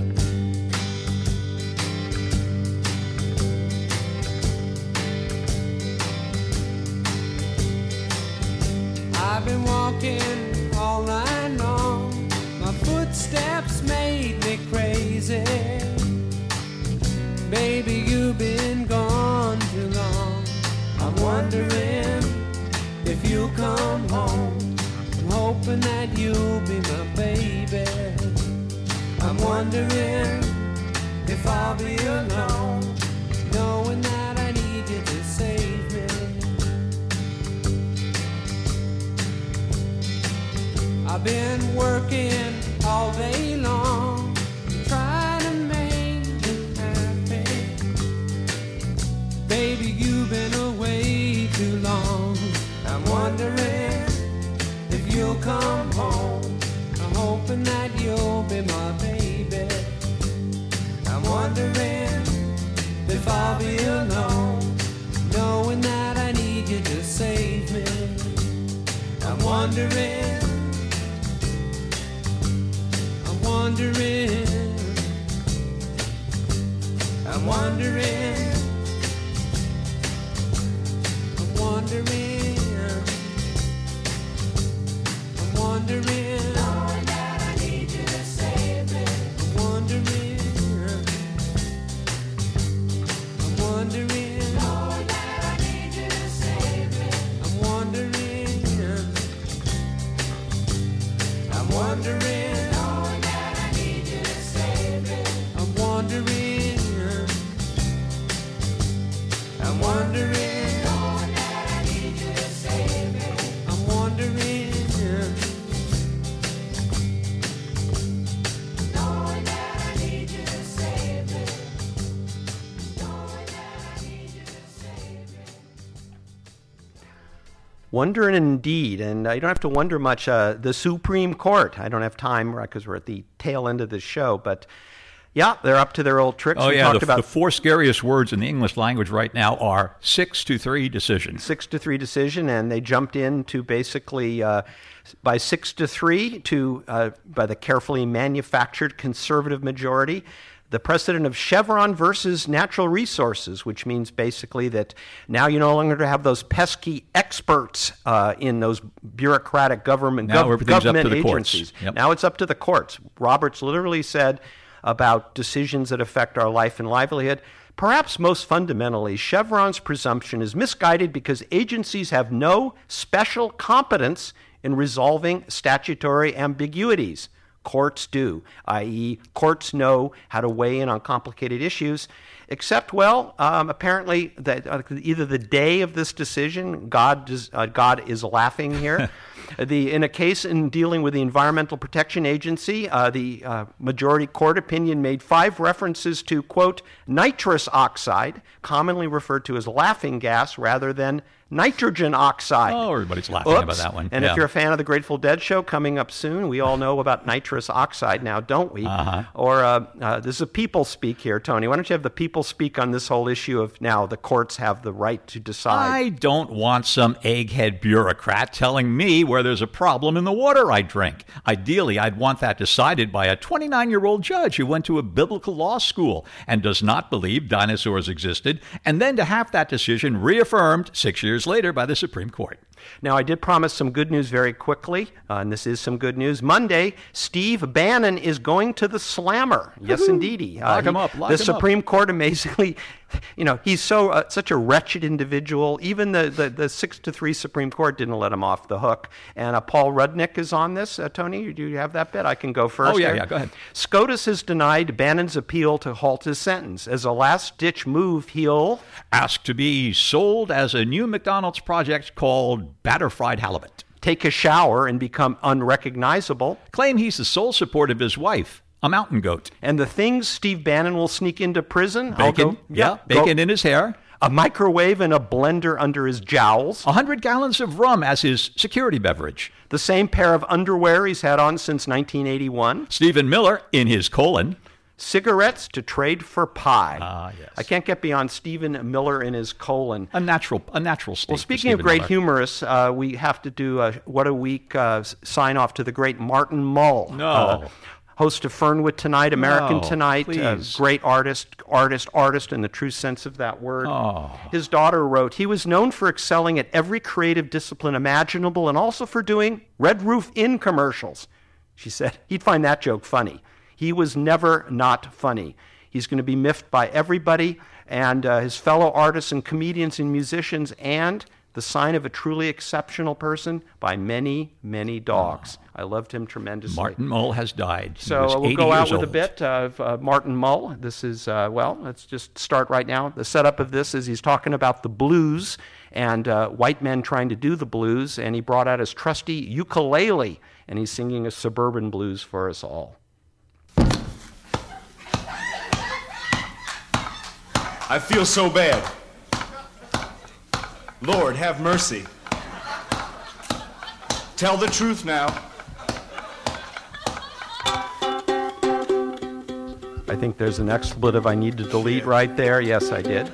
I've been walking all night long. My footsteps made me crazy. Baby, you've been gone too long. I'm wondering if you'll come home. I'm hoping that you'll be my baby. I'm wondering if I'll be alone, knowing that I need you to save me. I've been working all day long, trying to make you happy. Baby, you've been away too long. I'm wondering if you'll come home. I'm hoping that you'll be my baby. I'm wondering if I'll be alone, knowing that I need you to save me. I'm wondering, I'm wondering, I'm wondering, I'm wondering, I'm wondering, knowing that I need you to save me. I'm wondering, I'm wondering, knowing that I need you to save me. I'm wondering, I'm wondering, knowing that I need you to save me. I'm wondering, I'm wondering, knowing that I need you to save me. I'm wondering, knowing that I need you to save me. Knowing that I need you to save me. Wondering indeed, and uh, you don't have to wonder much. Uh, the Supreme Court, I don't have time because we're at the tail end of this show, but yeah, they're up to their old tricks. Oh, we yeah, talked the, about the four scariest words in the English language right now are six to three decision. six to three decision, and they jumped in to basically uh, by six to three to uh, by the carefully manufactured conservative majority. The precedent of Chevron versus natural resources, which means basically that now you no longer have those pesky experts uh, in those bureaucratic government, Now gov- everything's up to government the courts. agencies. Yep. Now it's up to the courts. Roberts literally said about decisions that affect our life and livelihood. Perhaps most fundamentally, Chevron's presumption is misguided because agencies have no special competence in resolving statutory ambiguities. Courts do, that is, courts know how to weigh in on complicated issues, except, well, um, apparently that uh, either the day of this decision, God, does, uh, God is laughing here. The, in a case in dealing with the Environmental Protection Agency, uh, the uh, majority court opinion made five references to, quote, nitrous oxide, commonly referred to as laughing gas rather than nitrogen oxide. Oh, everybody's laughing Oops. about that one. And yeah. if you're a fan of the Grateful Dead show coming up soon, we all know about nitrous oxide now, don't we? Uh-huh. Or uh, uh, this is a people speak here, Tony. Why don't you have the people speak on this whole issue of now the courts have the right to decide? I don't want some egghead bureaucrat telling me where there's a problem in the water I drink. Ideally, I'd want that decided by a twenty-nine-year-old judge who went to a biblical law school and does not believe dinosaurs existed, and then to have that decision reaffirmed six years later by the Supreme Court. Now, I did promise some good news very quickly, uh, and this is some good news. Monday, Steve Bannon is going to the Slammer. Yes, indeedy. Uh, Lock him he- up, lock the him up. Supreme Court, amazingly, you know, he's so uh, such a wretched individual. Even the, the, the six to three Supreme Court didn't let him off the hook. And uh, Paul Rudnick is on this. Uh, Tony, do you have that bit? I can go first. Oh, yeah, here. yeah, go ahead. SCOTUS has denied Bannon's appeal to halt his sentence. As a last-ditch move, he'll... Asked to be sold as a new McDonald's project called Batter Fried Halibut. take a shower and become unrecognizable. Claim he's the sole support of his wife, a mountain goat. And the things Steve Bannon will sneak into prison. I'll Bacon, go- yeah, go- bacon in his hair. A microwave and a blender under his jowls. A hundred gallons of rum as his security beverage. The same pair of underwear he's had on since nineteen eighty-one. Stephen Miller in his colon. Cigarettes to trade for pie. Ah, yes. I can't get beyond Stephen Miller in his colon. A natural, a natural state. Well, for speaking of Stephen great Miller. humorists, uh, we have to do a What a Week uh, sign off to the great Martin Mull. No. Uh, host of Fernwood Tonight, American No, Tonight, uh, please. great artist, artist, artist in the true sense of that word. Oh. His daughter wrote, he was known for excelling at every creative discipline imaginable and also for doing Red Roof Inn commercials. She said he'd find that joke funny. He was never not funny. He's going to be miffed by everybody and uh, his fellow artists and comedians and musicians, and the sign of a truly exceptional person, by many, many dogs. I loved him tremendously. Martin Mull has died. He So was uh, we'll eighty go out years with a old. bit of uh, Martin Mull. This is, uh, well, let's just start right now. The setup of this is he's talking about the blues and uh, white men trying to do the blues, and he brought out his trusty ukulele, and he's singing a suburban blues for us all. I feel so bad. Lord, have mercy. Tell the truth now. I think there's an expletive I need to delete right there. Yes, I did.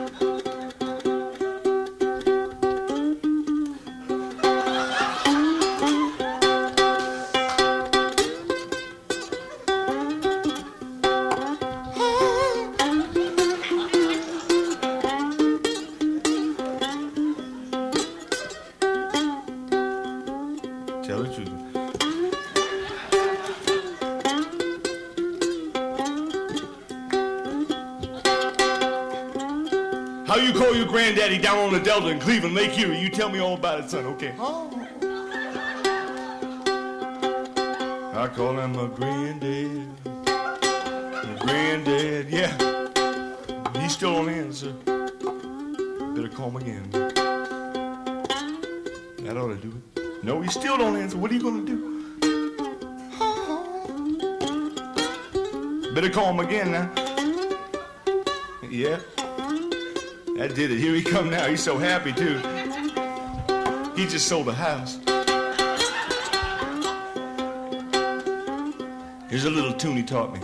Tell the truth. How you call your granddaddy down on the Delta in Cleveland, Lake Erie? You tell me all about it, son, okay? I call him my granddad. My granddad, yeah. He's still on answer. Better call him again. That ought to do it. No, he still don't answer. What are you gonna do? Better call him again now. Yeah. That did it. Here he come now. He's so happy too. He just sold a house. Here's a little tune he taught me.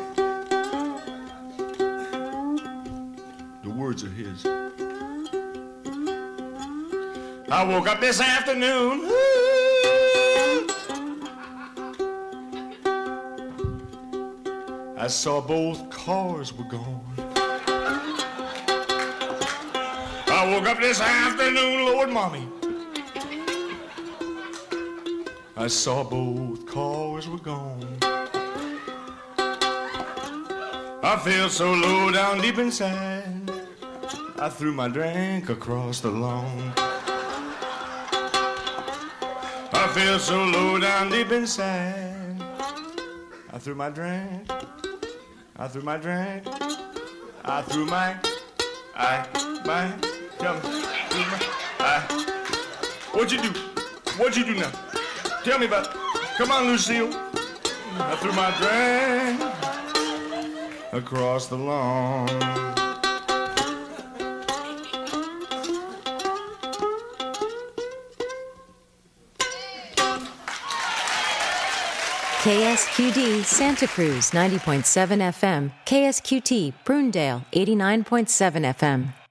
The words are his. I woke up this afternoon. I saw both cars were gone. I woke up this afternoon, Lord Mommy. I saw both cars were gone. I felt so low down deep inside. I threw my drink across the lawn. I felt so low down deep inside. I threw my drink. I threw my drink. I threw my, I, my, come, threw my, I. What'd you do? What'd you do now? Tell me about it. Come on, Lucille. I threw my drink across the lawn. K S Q D Santa Cruz ninety point seven F M, K S Q T Brewndale eighty-nine point seven F M.